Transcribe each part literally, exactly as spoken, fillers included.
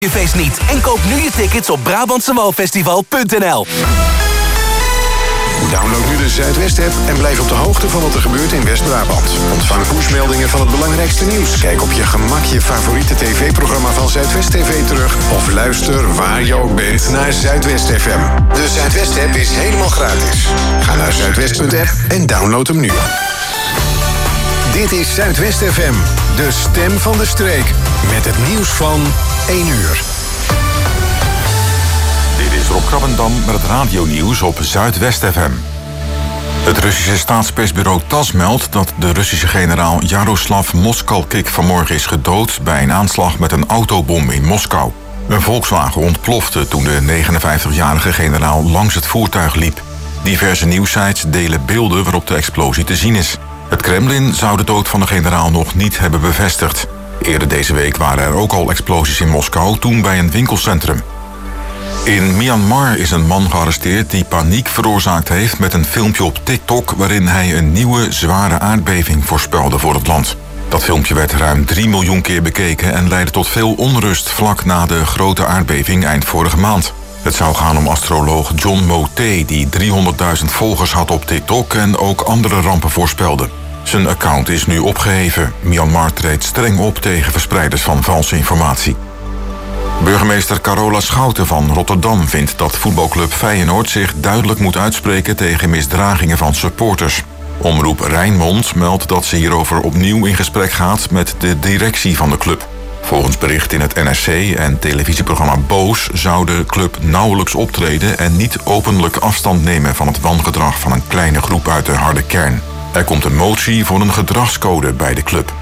je feest niet en koop nu je tickets op brabantse woonfestival punt n l. Download nu de Zuidwest-app en blijf op de hoogte van wat er gebeurt in West-Brabant. Ontvang pushmeldingen van het belangrijkste nieuws. Kijk op je gemak je favoriete tv-programma van Zuidwest T V terug. Of luister waar je ook bent naar Zuidwest F M. De Zuidwest-app is helemaal gratis. Ga naar zuidwest punt app en download hem nu. Dit is Zuidwest F M, de stem van de streek. Met het nieuws van één uur. Dit is Rob Krabbendam met het radionieuws op Zuidwest F M. Het Russische staatspersbureau TASS meldt dat de Russische generaal Jaroslav Moskalkik vanmorgen is gedood bij een aanslag met een autobom in Moskou. Een Volkswagen ontplofte toen de negenenvijftigjarige generaal langs het voertuig liep. Diverse nieuwssites delen beelden waarop de explosie te zien is. Het Kremlin zou de dood van de generaal nog niet hebben bevestigd. Eerder deze week waren er ook al explosies in Moskou, toen bij een winkelcentrum. In Myanmar is een man gearresteerd die paniek veroorzaakt heeft met een filmpje op TikTok waarin hij een nieuwe zware aardbeving voorspelde voor het land. Dat filmpje werd ruim drie miljoen keer bekeken en leidde tot veel onrust vlak na de grote aardbeving eind vorige maand. Het zou gaan om astroloog John Moté, die driehonderdduizend volgers had op TikTok en ook andere rampen voorspelde. Zijn account is nu opgeheven. Myanmar treedt streng op tegen verspreiders van valse informatie. Burgemeester Carola Schouten van Rotterdam vindt dat voetbalclub Feyenoord zich duidelijk moet uitspreken tegen misdragingen van supporters. Omroep Rijnmond meldt dat ze hierover opnieuw in gesprek gaat met de directie van de club. Volgens bericht in het N R C en televisieprogramma Boos zou de club nauwelijks optreden en niet openlijk afstand nemen van het wangedrag van een kleine groep uit de harde kern. Er komt een motie voor een gedragscode bij de club.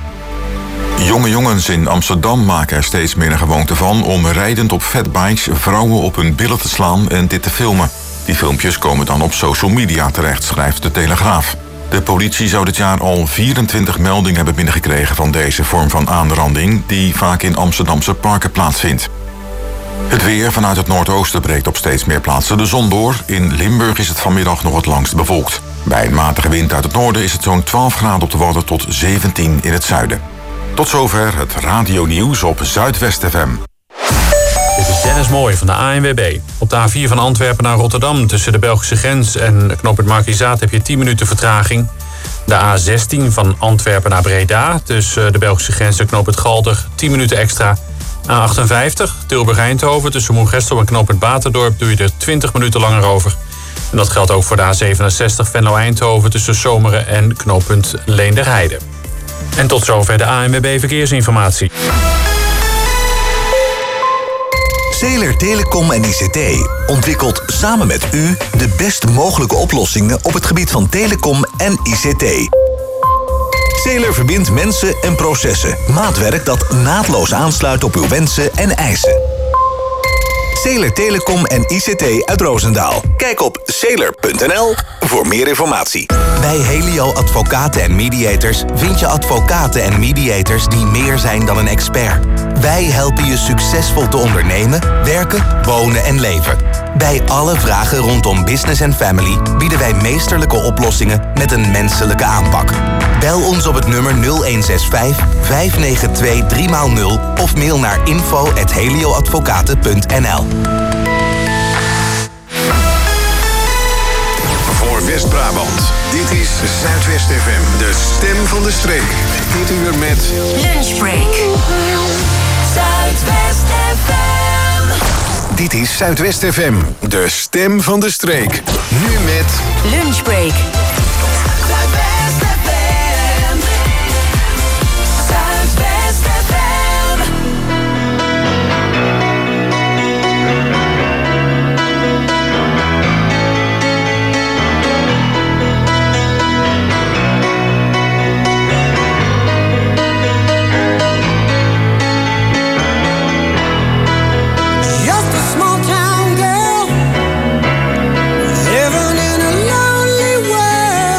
Jonge jongens in Amsterdam maken er steeds meer een gewoonte van om rijdend op fatbikes vrouwen op hun billen te slaan en dit te filmen. Die filmpjes komen dan op social media terecht, schrijft de Telegraaf. De politie zou dit jaar al vierentwintig meldingen hebben binnengekregen van deze vorm van aanranding, die vaak in Amsterdamse parken plaatsvindt. Het weer vanuit het noordoosten breekt op steeds meer plaatsen de zon door. In Limburg is het vanmiddag nog het langst bewolkt. Bij een matige wind uit het noorden is het zo'n twaalf graden op de Wadden tot zeventien in het zuiden. Tot zover het radionieuws op Zuidwest F M. Dit is Dennis Mooij van de A N W B. Op de A vier van Antwerpen naar Rotterdam tussen de Belgische grens en knooppunt Markizaat heb je tien minuten vertraging. De A zestien van Antwerpen naar Breda tussen de Belgische grens en knooppunt Galder tien minuten extra. A achtenvijftig Tilburg-Eindhoven tussen Moergestel en knooppunt Baterdorp doe je er twintig minuten langer over. En dat geldt ook voor de A zevenenzestig Venlo-Eindhoven tussen Zomeren en knooppunt Leenderheide. En tot zover de A N W B Verkeersinformatie. Zeeler Telecom en I C T ontwikkelt samen met u de best mogelijke oplossingen op het gebied van telecom en I C T. Zeeler verbindt mensen en processen. Maatwerk dat naadloos aansluit op uw wensen en eisen. Zeeler Telecom en I C T uit Roosendaal. Kijk op zeeler punt n l voor meer informatie. Bij Helio Advocaten en Mediators vind je advocaten en mediators die meer zijn dan een expert. Wij helpen je succesvol te ondernemen, werken, wonen en leven. Bij alle vragen rondom business en family bieden wij meesterlijke oplossingen met een menselijke aanpak. Bel ons op het nummer nul een zes vijf, vijf negen twee, drie nul of mail naar info at helioadvocaten punt n l. Voor West-Brabant, dit is Zuidwest F M, de stem van de streek. Dit uur met Lunchbreak. Zuidwest F M. Dit is Zuidwest F M, de stem van de streek. Nu met Lunchbreak. Zuidwest F M. Zuidwest F M. Living in a lonely world.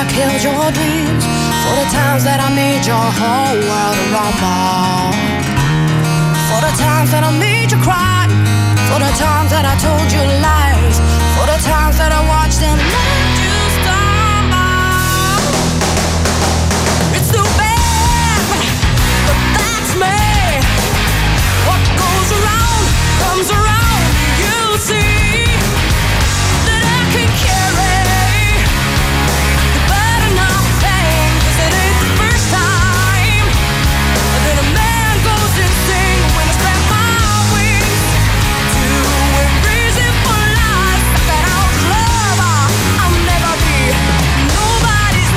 killed your dreams, for the times that I made your whole world a rumble, for the times that I made you cry, for the times that I told you lies, for the times that I watched and let you stumble. It's too bad, but that's me. What goes around comes around. You see that I can carry the burden of pain, 'cause it ain't the first time that a man goes insane when I spread my wings to embrace it for life. That out love, I'll never be nobody's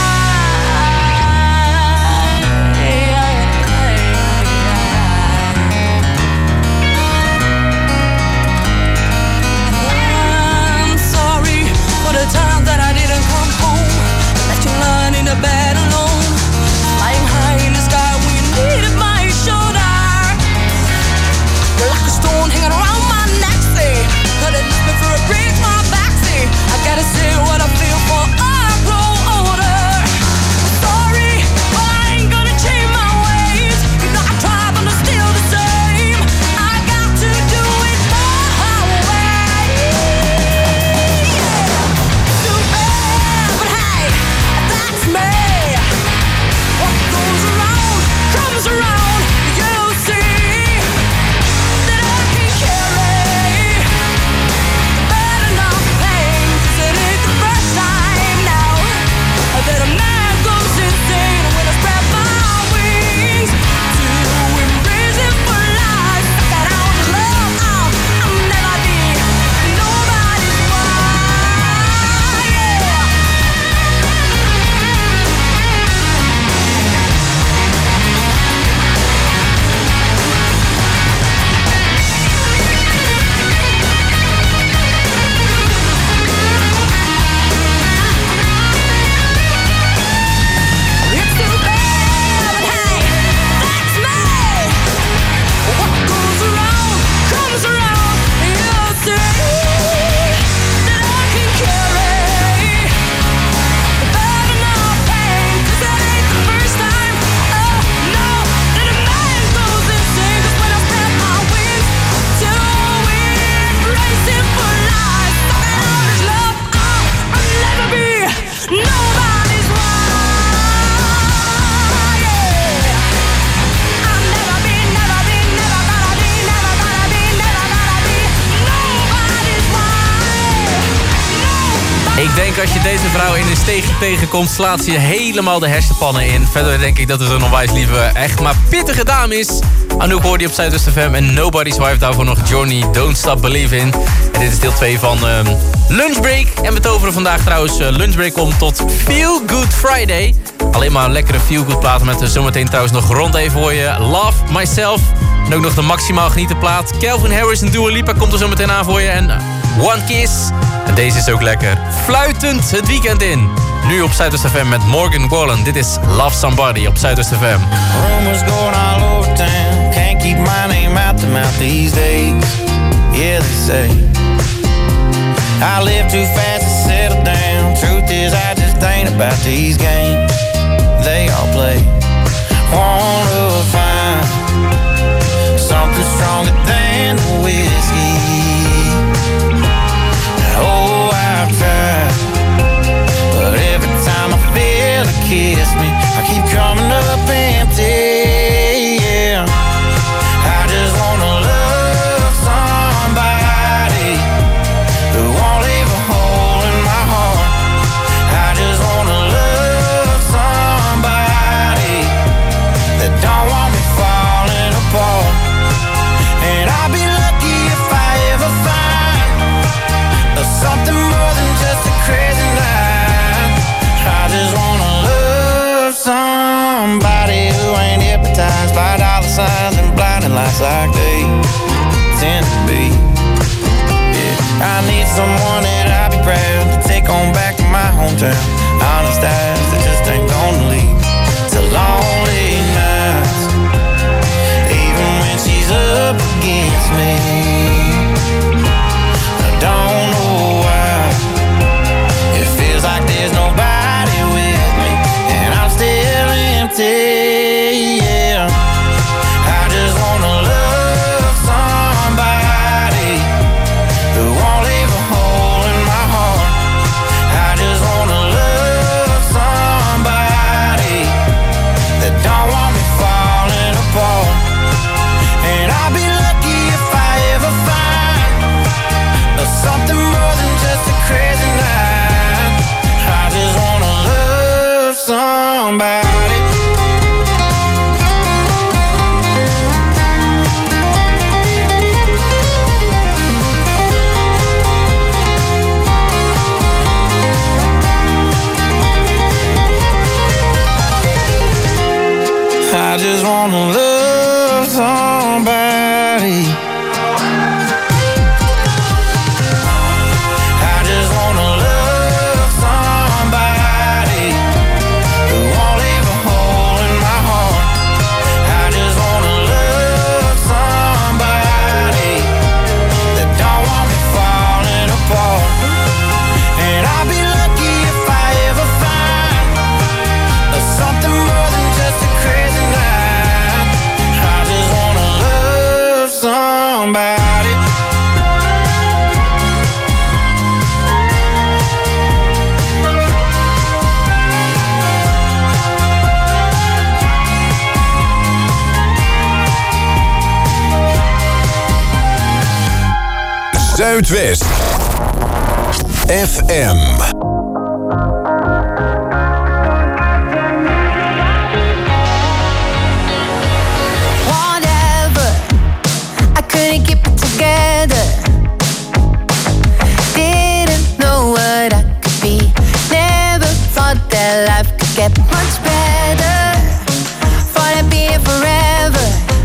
I'm sorry for the time that I didn't come home, left you lying in the bed alone, flying high in the sky when you needed my shoulder. You're like a stone hanging around my neck, say, but it left me for a break, my back, say, I gotta say what I feel for I grow older. Sorry, but I ain't gonna change my ways. You know I try, but I'm still the same. I got to do it my way. Yeah, too bad, but hey, that's me. What goes around comes around. You see that I can carry the burden of pain, 'cause it ain't the first time now that a man goes insane when I spread my wings to embrace it for life. That out love, I'll, I'll never be nobody's wife. Yeah. It's too bad, but hey, that's me. What goes around comes around. You see that I can carry the burden of pain, 'cause it ain't the first time, oh no, that a man goes insane. 'Cause when I spread my wings to embrace it for life, that out is love, I'll, I'll never be nobody's wife. Yeah. I'll never be, never be, never gonna be, never gonna be, never gonna be nobody's wife. Nobody. Ik denk als je deze vrouw in een steegje tegenkomt, slaat ze je helemaal de hersenpannen in. Verder denk ik dat het een onwijs lieve, echt maar pittige dame is. Anouk hoorde je op Zuidwest F M en Nobody's Wife. Daarvoor nog Johnny, Don't Stop Believin'. En dit is deel twee van um, Lunchbreak. En we toveren vandaag trouwens uh, Lunchbreak om tot Feel Good Friday. Alleen maar lekkere Feel Good platen met uh, zometeen trouwens nog rond even voor je. Love Myself. En ook nog de maximaal genieten plaat. Calvin Harris en Dua Lipa komt er zo meteen aan voor je. En uh, One Kiss. En deze is ook lekker. Fluitend het weekend in. Nu op Zuidwest F M met Morgan Wallen. Dit is Love Somebody op Zuidwest F M. Rumors going all over town. Can't keep my name out the mouth these days. Yeah, they say I live too fast to settle down. Truth is, I just ain't about these games they all play. Wanna find something stronger than the whiskey. Oh, I've tried, but every time I feel it kiss me, I keep coming up empty. Yeah, I just wanna love somebody who won't leave a hole in my heart. I just wanna love somebody that don't want me falling apart. And I'll be lucky if I ever find something more than just a crazy night. I just wanna love somebody who ain't hypnotized by dollar signs and blinding lights like they tend to be. Yeah, I need someone that I'll be proud to take on back to my hometown. Honest eyes that just ain't gonna leave to lonely nights, even when she's up against me. I don't know why it feels like there's nobody somebody. Zuidwest F M. Whatever, I couldn't keep it together. Didn't know what I could be. Never thought that life could get much better. Thought I'd be here forever.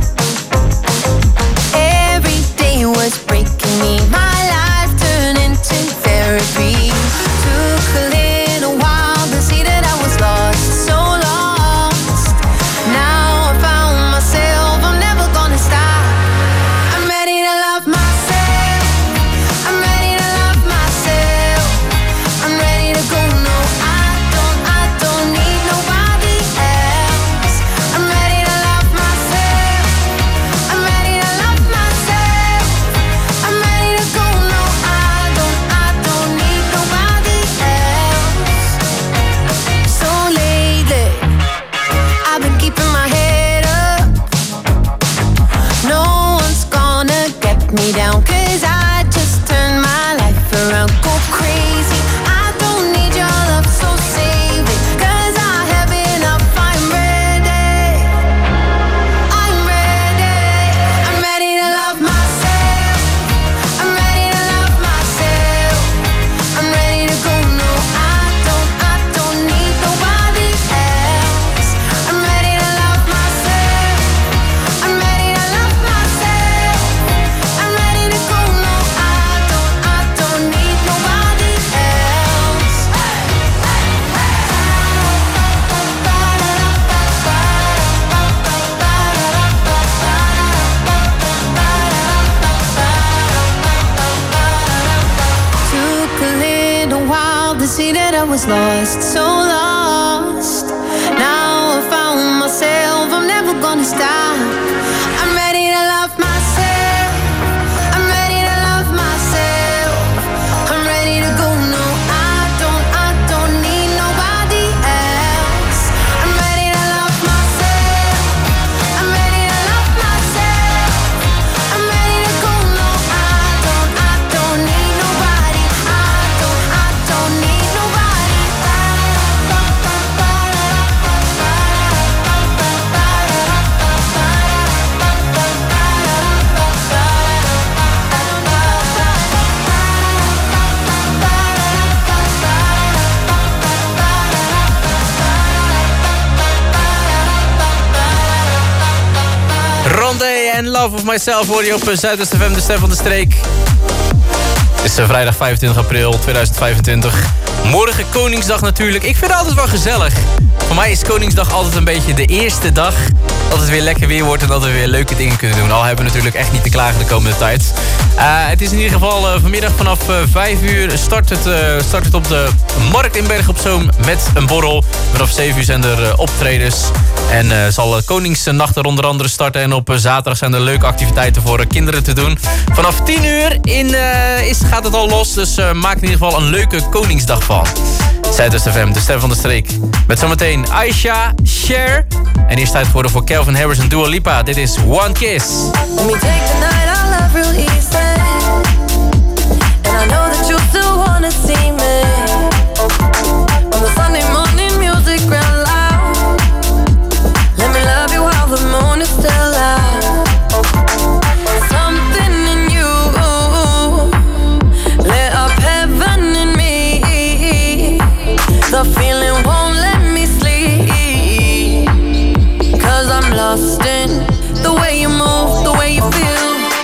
Every day was breaking me. My life turned into therapy. Took a little while to see that I was lost, so lost. Now I found myself, I'm never gonna stop. I'm ready to love myself. I'm ready to love myself. I'm ready to go. No, I don't, I don't need nobody else. I'm ready to love myself. I'm ready to love myself. I'm ready to go. No, I don't, I don't need nobody else. So lately, I've been keeping my head up. No one's gonna get me down, 'cause I just turned my life around. Go crazy, I don't need your love, so save it, 'cause I have enough. I'm ready, I'm ready. I'm ready to love myself. I'm ready to love myself. I'm ready to go. No, I don't, I don't need nobody else. I'm ready to love myself. I'm ready to love myself. I'm ready to go. No, I don't, I don't need nobody else. Took a little while to see that I was lost, so lost. Now I found myself, I'm never gonna stop. I'm ready to love myself. I'm ready to love myself. I'm ready to go. No, I don't, I don't need nobody else. I'm ready to love myself. I'm ready to love myself. I'm ready to go. No, I don't, I don't need nobody. I don't, I don't need nobody. Rondé en Love of Myself hoor je op Zuidwest F M, de stem van de streek. Het is uh, vrijdag vijfentwintig april tweeduizend vijfentwintig. Morgen Koningsdag natuurlijk. Ik vind het altijd wel gezellig. Voor mij is Koningsdag altijd een beetje de eerste dag dat het weer lekker weer wordt en dat we weer leuke dingen kunnen doen. Al hebben we natuurlijk echt niet te klagen de komende tijd. Uh, het is in ieder geval uh, vanmiddag vanaf uh, vijf uur start het, uh, start het op de Markt in Bergen op Zoom met een borrel. Vanaf zeven uur zijn er uh, optredens. En uh, zal uh, Koningsnacht er onder andere starten. En op uh, zaterdag zijn er leuke activiteiten voor uh, kinderen te doen. Vanaf tien uur in, uh, is, gaat het al los. Dus uh, maak in ieder geval een leuke Koningsdag van. Zuidwest F M, de stem van de streek. Met zometeen Aisha, Cher. En eerst tijd geworden voor Calvin Harris en Dua Lipa. Dit is One Kiss. Let me take the night I love real easy. And I know that you still wanna see me. On the Sunday morning music real loud. Let me love you while the moon is still out. Something in you lit up heaven in me. The feeling won't let me sleep. 'Cause I'm lost in the way you move, the way you feel.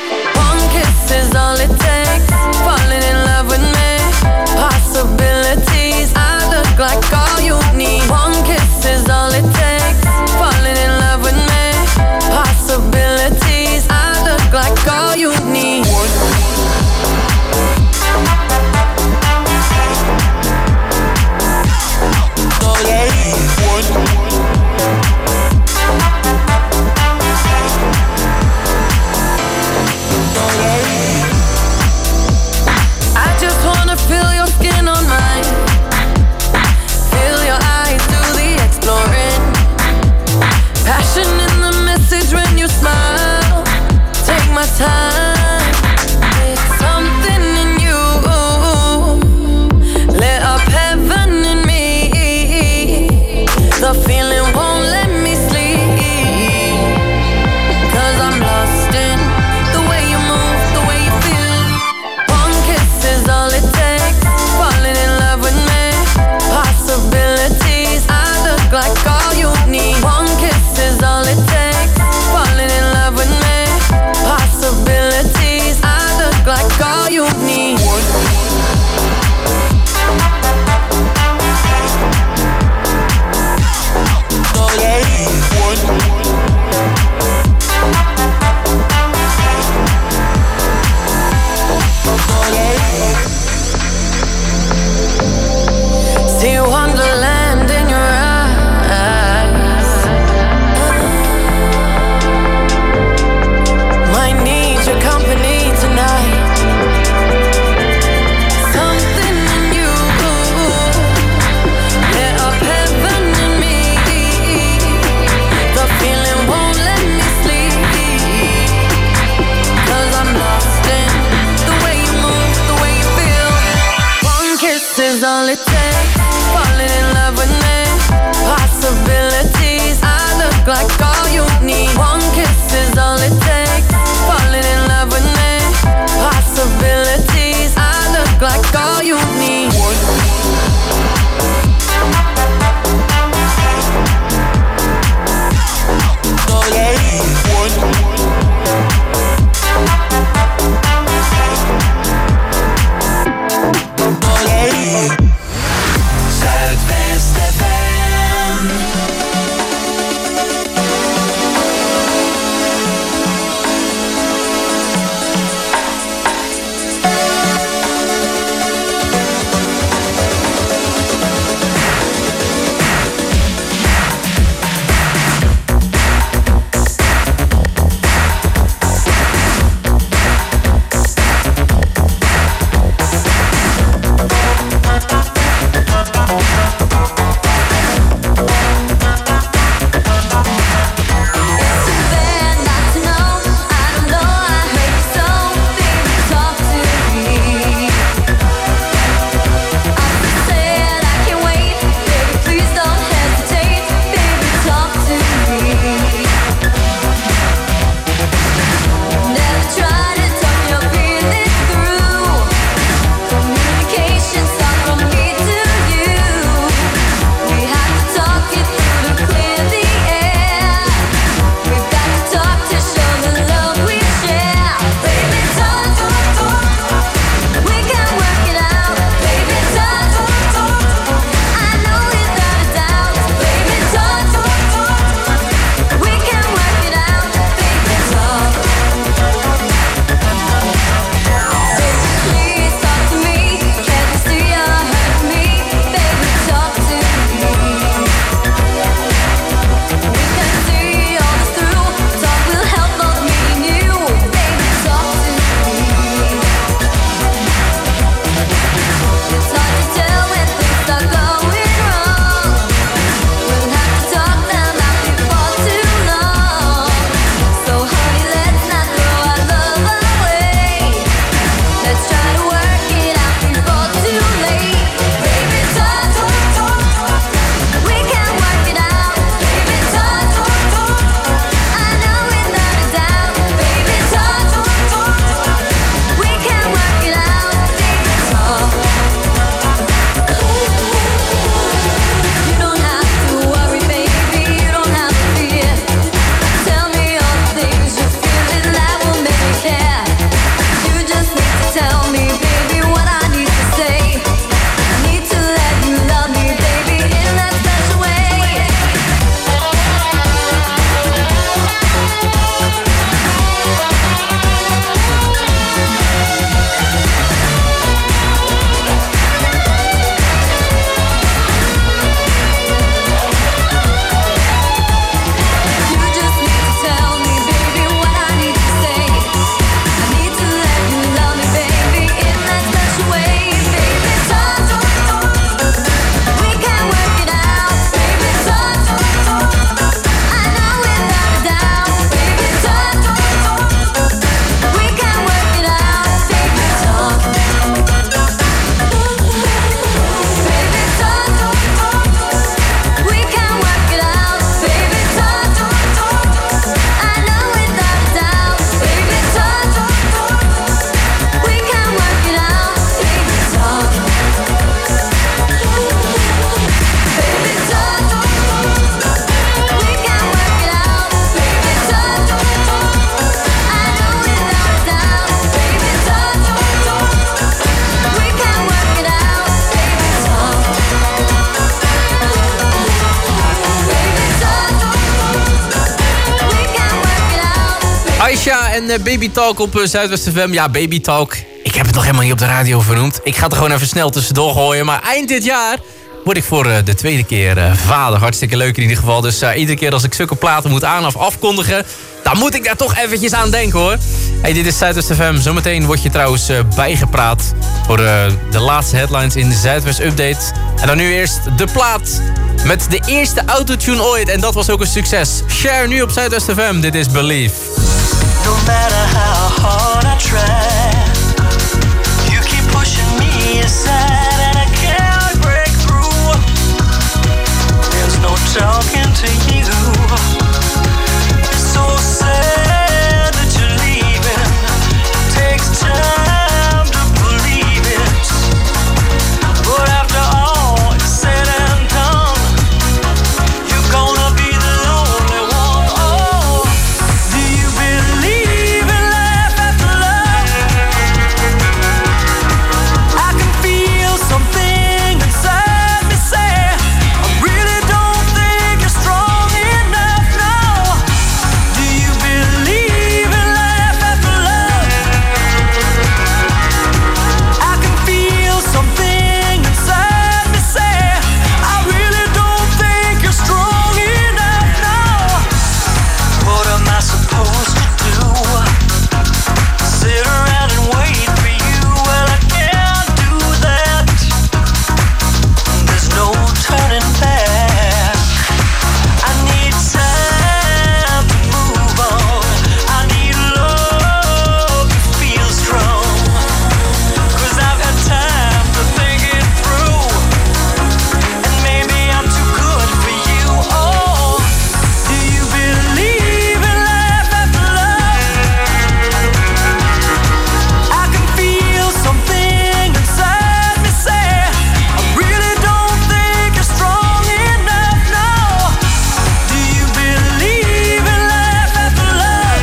Kesha en uh, Baby Talk op uh, Zuidwest F M. Ja, Baby Talk. Ik heb het nog helemaal niet op de radio vernoemd. Ik ga het er gewoon even snel tussendoor gooien. Maar eind dit jaar word ik voor uh, de tweede keer uh, vader. Hartstikke leuk in ieder geval. Dus uh, iedere keer als ik zulke platen moet aan of afkondigen, dan moet ik daar toch eventjes aan denken, hoor. Hey, dit is Zuidwest F M. Zometeen word je trouwens uh, bijgepraat voor uh, de laatste headlines in de Zuidwest Update. En dan nu eerst de plaat met de eerste autotune ooit. En dat was ook een succes. Share nu op Zuidwest F M. Dit is Believe. No matter how hard I try, you keep pushing me aside and I can't break through. There's no talking to you. It's so sad that you're leaving. It takes time to believe it. But after all is said and done, you're gonna be the lonely one. Oh, do you believe in life after love? I can feel something inside me say, I really don't think you're strong enough now. Do you believe in life after love? I can feel something inside me say, I really don't think you're strong enough now. What am I supposed to do? Sit around and wait for you? Well, I can't do that. There's no turning back. I need time to move on. I need love to feel strong. Cause I've had time to think it through. And maybe I'm too good for you. Oh, do you believe in life after love? I can feel something inside me say, I really don't think you're strong enough now. Do you believe in life after love?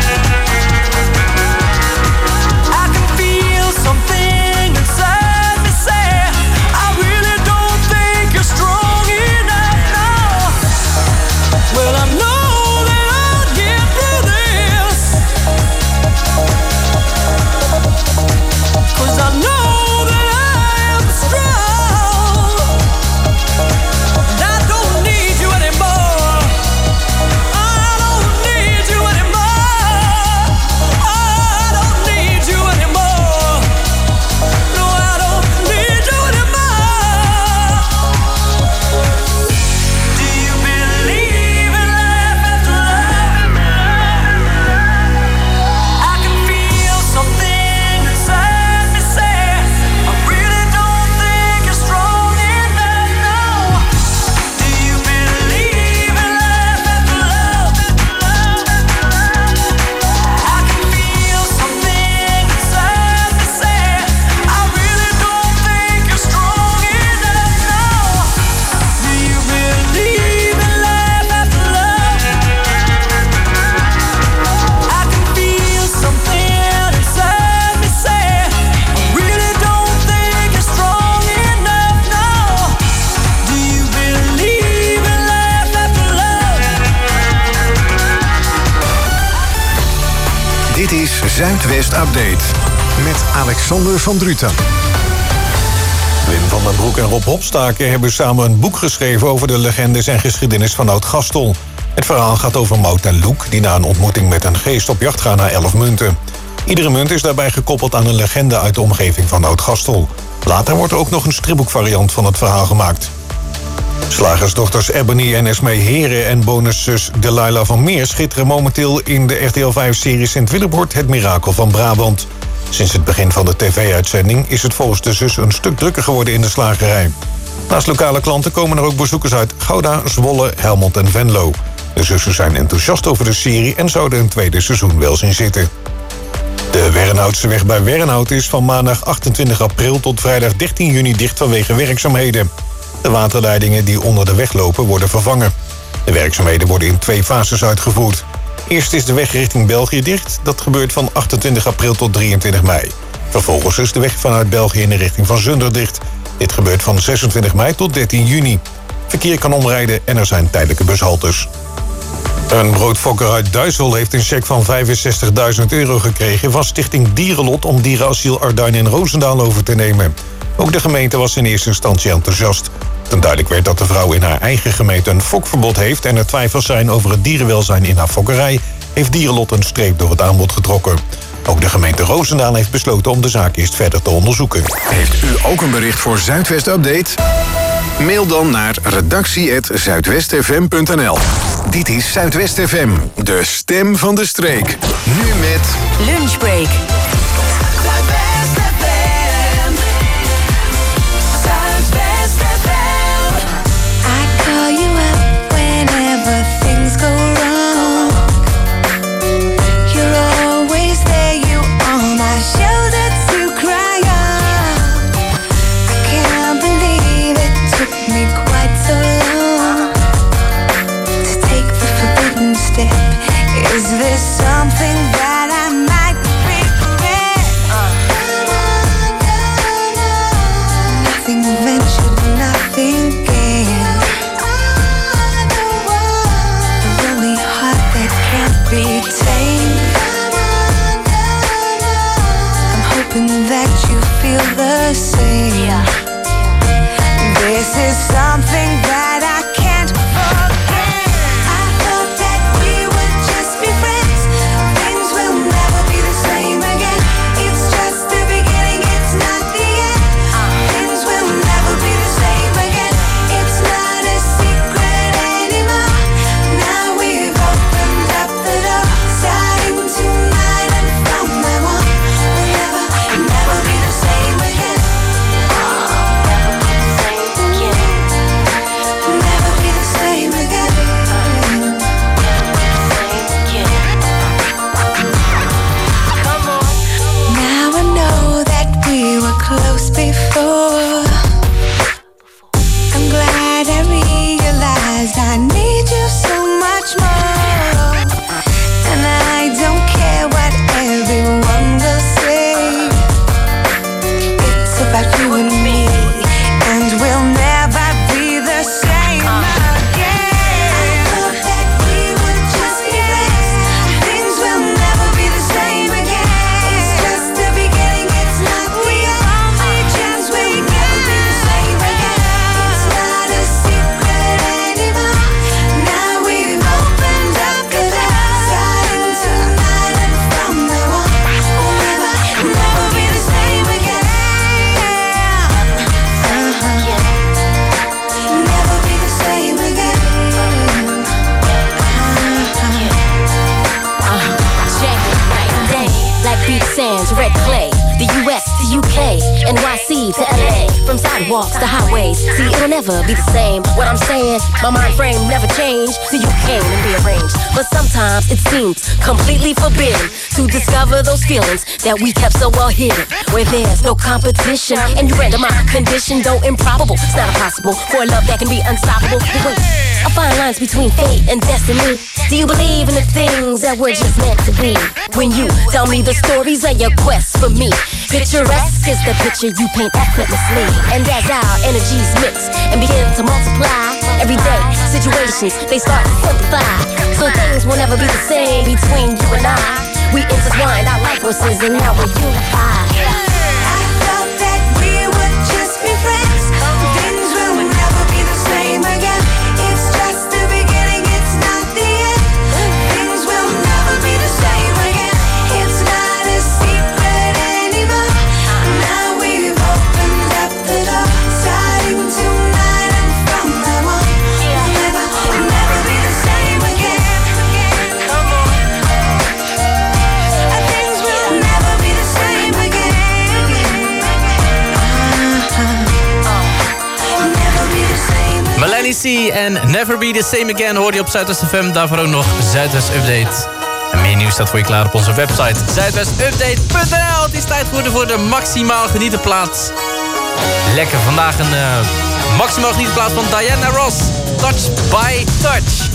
I can feel something inside me say, I really don't think you're strong enough now. Well, I know that I'll get through this, cause I know that I am strong. And I don't need you anymore. I don't need you anymore. I don't need you anymore. No, I don't need you anymore. Do you believe in life after love? I can feel something inside me say, I really don't think you're strong enough now. Do you believe in life after love? I can feel something inside me say, I really don't think you're strong enough now. Do you believe in life after love? I can feel something inside me say, I really don't think you're strong enough now. Do you believe in life after love? Dit is Zuidwest Update met Alexander van Druten. Wim van den Broek en Rob Hopstaken hebben samen een boek geschreven over de legendes en geschiedenis van Oud-Gastel. Het verhaal gaat over Mout en Loek, die na een ontmoeting met een geest op jacht gaan naar elf munten. Iedere munt is daarbij gekoppeld aan een legende uit de omgeving van Oud-Gastel. Later wordt er ook nog een stripboekvariant van het verhaal gemaakt. Slagersdochters Ebony en Esmee Heren en bonuszus Delilah van Meer schitteren momenteel in de R T L vijf-serie Sint-Willebord Het Mirakel van Brabant. Sinds het begin van de tv-uitzending is het volgens de zus een stuk drukker geworden in de slagerij. Naast lokale klanten komen er ook bezoekers uit Gouda, Zwolle, Helmond en Venlo. De zussen zijn enthousiast over de serie en zouden een tweede seizoen wel zien zitten. De Wernhoutseweg bij Wernhout is van maandag achtentwintig april tot vrijdag dertien juni dicht vanwege werkzaamheden. De waterleidingen die onder de weg lopen worden vervangen. De werkzaamheden worden in twee fases uitgevoerd. Eerst is de weg richting België dicht. Dat gebeurt van achtentwintig april tot drieëntwintig mei. Vervolgens is de weg vanuit België in de richting van Zundert dicht. Dit gebeurt van zesentwintig mei tot dertien juni. Verkeer kan omrijden en er zijn tijdelijke bushaltes. Een broodfokker uit Duitsel heeft een cheque van vijfenzestigduizend euro gekregen van Stichting Dierenlot om dierenasiel Arduin in Roosendaal over te nemen. Ook de gemeente was in eerste instantie enthousiast. Toen duidelijk werd dat de vrouw in haar eigen gemeente een fokverbod heeft en er twijfels zijn over het dierenwelzijn in haar fokkerij, heeft Dierenlot een streep door het aanbod getrokken. Ook de gemeente Roosendaal heeft besloten om de zaak eerst verder te onderzoeken. Heeft u ook een bericht voor Zuidwest Update? Mail dan naar redactie apenstaartje zuidwestfm punt n l. Dit is Zuidwest F M, de stem van de streek. Nu met Lunchbreak. Zuidwest F M. Zuidwest F M. I call you up whenever things go wrong. You're always there, you on my shoulder to cry on. I can't believe it took me quite so long to take the forbidden step. Is this something that I might regret? Nothing ventured, nothing gained. A lonely heart that can't be tamed. I'm hoping that you feel the same. This is something that I can't forget. I thought that we would just be friends. Things will never be the same again. It's just the beginning, it's not the end. Things will never be the same again. It's not a secret anymore. Now we've opened up the door, starting tonight, and from now on, we'll never, never be the same again. Never be the same again. Now I know that we were close before. I'm glad I realized I need you so much more. And I don't care what everyone will say. It's about you and me, and we'll never be the same again. I thought that we would just be friends. Things will never be the same again. It's just the beginning, it's not the only chance. We'll never be the same again. It's not a secret anymore. Now we've opened up the door, starting tonight, and from now on, we'll never, never be the same again. Never be the same again. Check it, night and day. Black beach sands, red clay. The U S to U K, N Y C to L A. From sidewalks to highways. See, it'll never be the same. What I'm saying, my mind frame never changed till you came and rearranged. But sometimes it seems completely forbidden to discover those feelings that we kept so well hidden. Where there's no competition, and you render my condition, though improbable. It's not impossible for a love that can be unstoppable. But wait, I find lines between fate and destiny. Do you believe in the things that were just meant to be? When you tell me the stories of your quest for me, picturesque is the picture you paint effortlessly. And as our energies mix and begin to multiply, everyday situations, they start to simplify. So things will never be the same between you and I. We intertwined our life forces and now we're unified. I thought that we would just be friends. Things will never be the same again. It's just the beginning, it's not the end. Things will never be the same again. It's not a secret anymore. Now we've opened up the door, starting tonight, and from now on, we'll never, never be the same again. Come on. Things will never be the same again. Never be the same again. Melanie C. en Never Be The Same Again hoor je op Zuidwest F M. Daarvoor ook nog Zuidwest Update. En meer nieuws staat voor je klaar op onze website zuidwest update punt n l. Het is tijd geworden voor de maximaal genieten plaats. Lekker, vandaag een uh, maximaal genieten plaats van Diana Ross. Touch by Touch.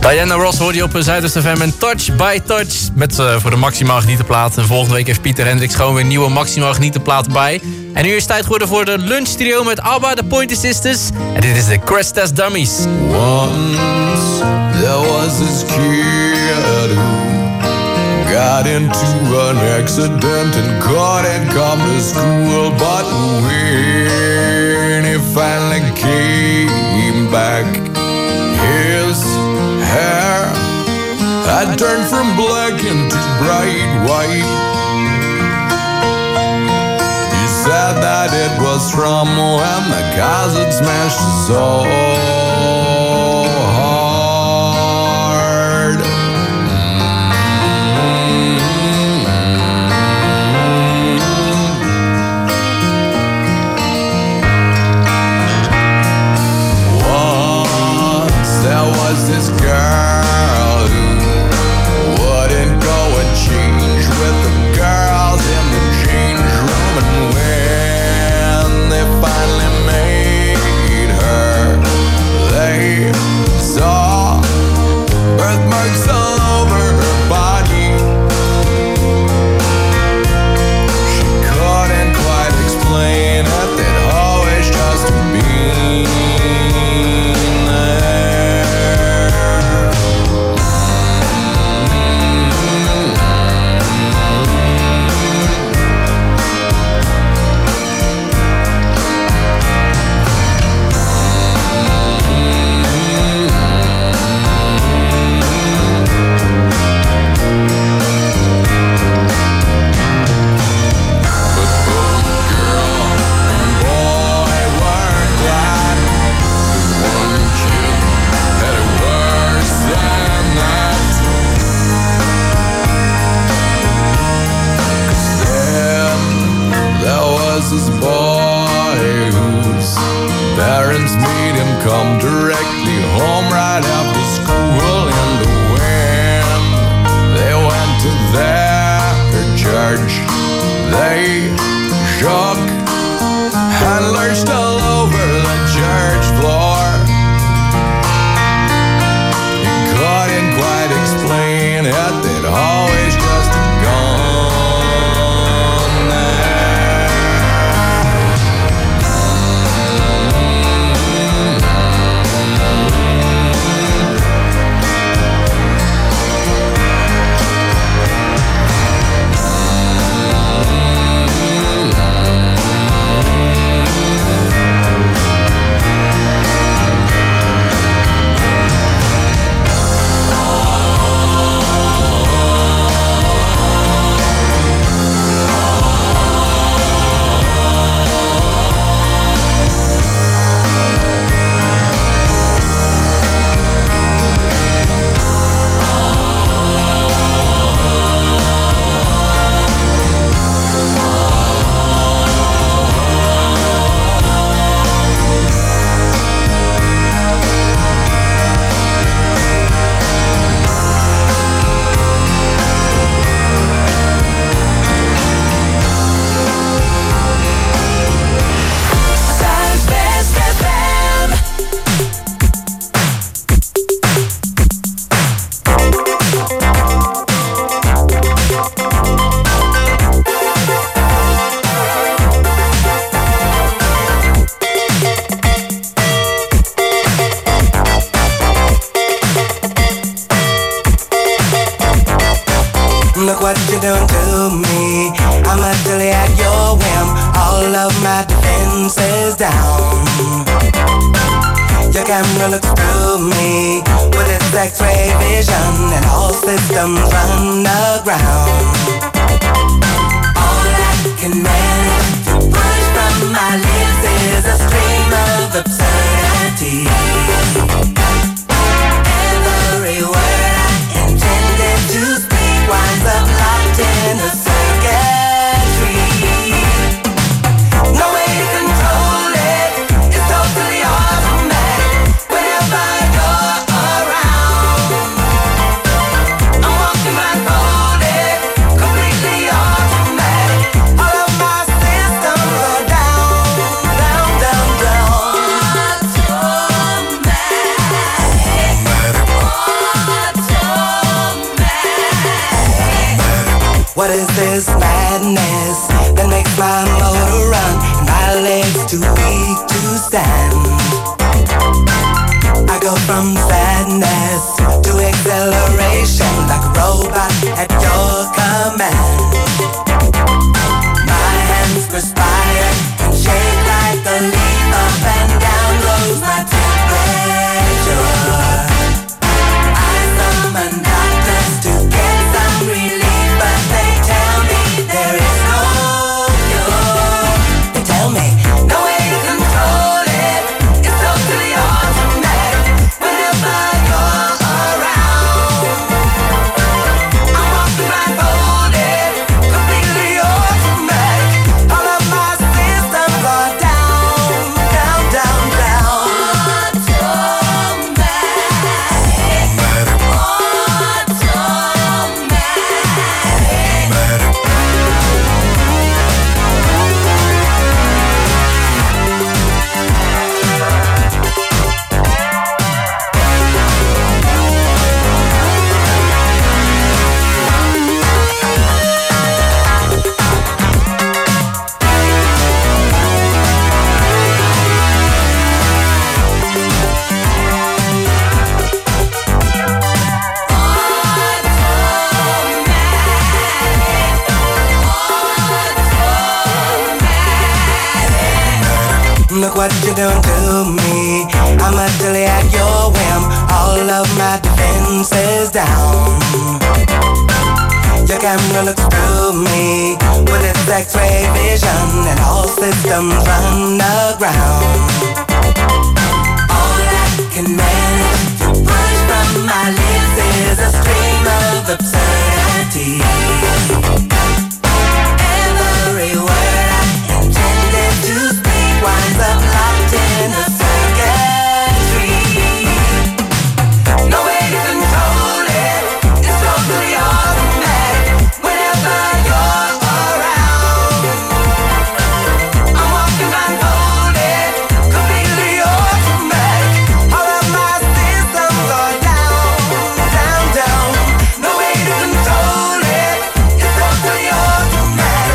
Diana Ross hoorde je op Zuidoost F M en Touch by Touch. Met uh, voor de maximaal genieten plaat. En volgende week heeft Pieter Hendricks gewoon weer nieuwe maximaal genieten plaat bij. En nu is het tijd geworden voor de lunchtrio met ABBA, de Pointer Sisters. En dit is de Crash Test Dummies. Once there was this kid who got into an accident and couldn't come to school. But when he finally came back, his hair had turned from black into bright white. He said that it was from when the cars had smashed his soul. This girl who wouldn't go and change with the girls in the change room, and when they finally made her, they saw birthmarks all over her body. She couldn't quite explain it, they'd always just been this boy whose parents made him come directly home right after school. And when they went to their church, they shook and lurched all over the church floor. He couldn't quite explain it, they'd always just gone there. Look what you're doing to me. I'm utterly at your whim. All of my defenses down. Your camera looks through me with its X-ray vision, and all systems run aground. All I can manage to push from my lips is a stream of absurdity. Every word I intended to speak winds up locked in a circuitry. No way to control it, it's totally automatic. Whenever you're around, I'm walking blindfolded, What is this madness that makes my motor run and my legs too weak to stand? I go from sadness to acceleration like a robot at your command. My hands perspire and shake like a leaf. Up and down goes my temperature. I summon doctors to get some relief, but they tell me there is no cure. They tell me no way to control it. It's totally automatic whenever you're around. I'm walking blindfolded, completely automatic. All of my systems are down, down, down, down. Look what you're doing to me. I'm utterly at your whim. All of my defenses down. Your camera looks through me with its X-ray vision, and all systems run aground. All I can manage to push from my lips is a stream of absurdity. Every word I intended to speak winds up locked in the circuitry. No way to control it. It's totally automatic whenever you're around. I'm walking blindfolded, completely automatic. All of my systems are down, down, down. No way to control it. It's totally automatic.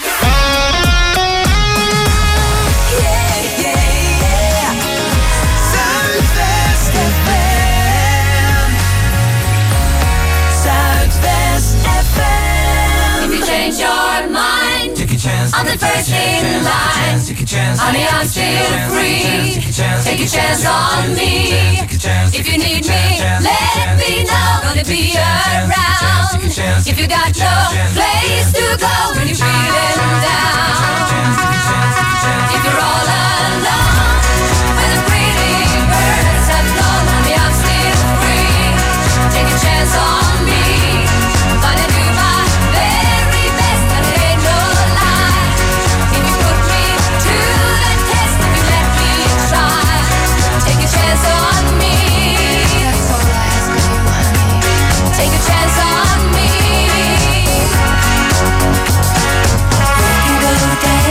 I'm the first in line. Honey, I'm still free. Take a chance on me. If you need me, let me know. Gonna be around. If you got no place to go when you're feeling down. If you're all alone, when the pretty birds have flown, honey, I'm still free. Take a chance on me. Gonna do my very best, and it ain't no lie. If you put me to the test, if you let me try, take a chance on me. Take a chance on me. We can go down.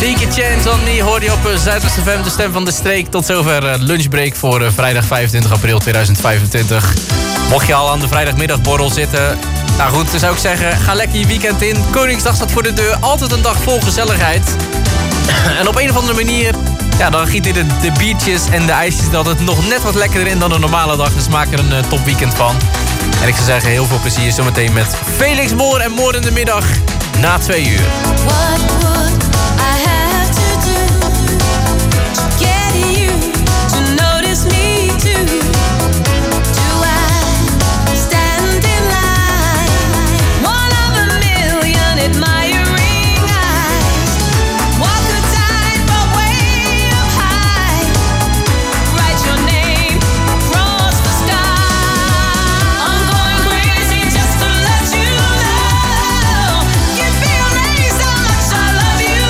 Take a chance on me hoorde je op uh, Zuidwest F M, de stem van de streek. Tot zover uh, lunchbreak voor uh, vrijdag vijfentwintig april tweeduizend vijfentwintig. Mocht je al aan de vrijdagmiddagborrel zitten... Nou goed, dan zou ik zeggen, ga lekker je weekend in. Koningsdag staat voor de deur, altijd een dag vol gezelligheid. En op een of andere manier... Ja, dan gieten de, de biertjes en de ijsjes er altijd nog net wat lekkerder in dan een normale dag. Dus maak er een uh, topweekend van. En ik zou zeggen, heel veel plezier zometeen met Felix Moor en Moor in de middag na twee uur. What would I have to do to get you to notice me too? Do I stand in line, one of a million admiring eyes? Walk a tightrope way up high, write your name across the sky. I'm going crazy just to let you know. You'd be amazed how much I love you.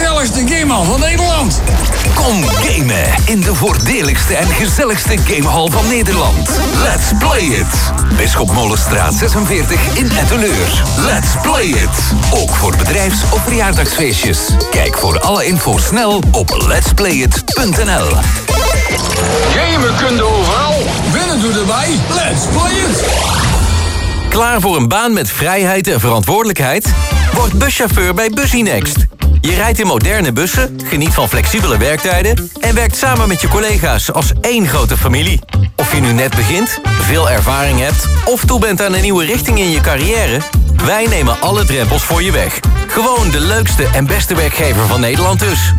gezelligste gamehal van Nederland. Kom gamen in de voordeligste en gezelligste gamehal van Nederland. Let's play it. Bisschopmolenstraat zesenveertig in Etteleur. Let's play it. Ook voor bedrijfs- of verjaardagsfeestjes. Kijk voor alle info snel op letsplayit punt n l. Gamen kun je overal. Winnen doe erbij. Let's play it. Klaar voor een baan met vrijheid en verantwoordelijkheid? Word buschauffeur bij Busynext. Je rijdt in moderne bussen, geniet van flexibele werktijden en werkt samen met je collega's als één grote familie. Of je nu net begint, veel ervaring hebt of toe bent aan een nieuwe richting in je carrière, wij nemen alle drempels voor je weg. Gewoon de leukste en beste werkgever van Nederland dus.